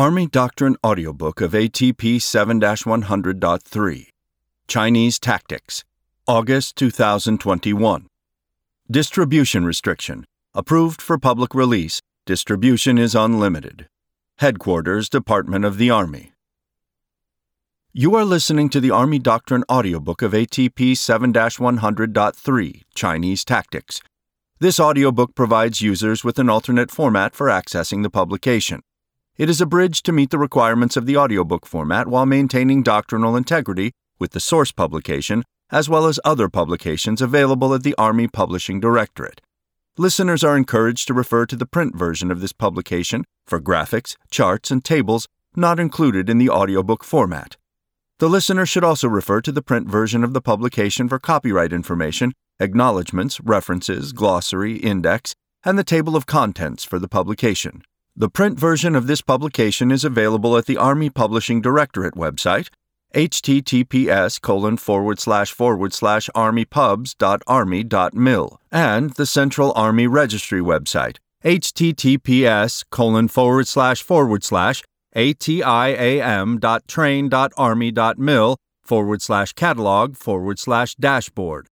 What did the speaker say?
Army Doctrine Audiobook of ATP 7-100.3 Chinese Tactics, August 2021. Distribution Restriction. Approved for public release. Distribution is unlimited. Headquarters, Department of the Army. You are listening to the Army Doctrine Audiobook of ATP 7-100.3 Chinese Tactics. This audiobook provides users with an alternate format for accessing the publication. It is abridged to meet the requirements of the audiobook format while maintaining doctrinal integrity with the source publication, as well as other publications available at the Army Publishing Directorate. Listeners are encouraged to refer to the print version of this publication for graphics, charts, and tables not included in the audiobook format. The listener should also refer to the print version of the publication for copyright information, acknowledgments, references, glossary, index, and the table of contents for the publication. The print version of this publication is available at the Army Publishing Directorate website, https://armypubs.army.mil, and the Central Army Registry website, https://atiam.train.army.mil/catalog/dashboard.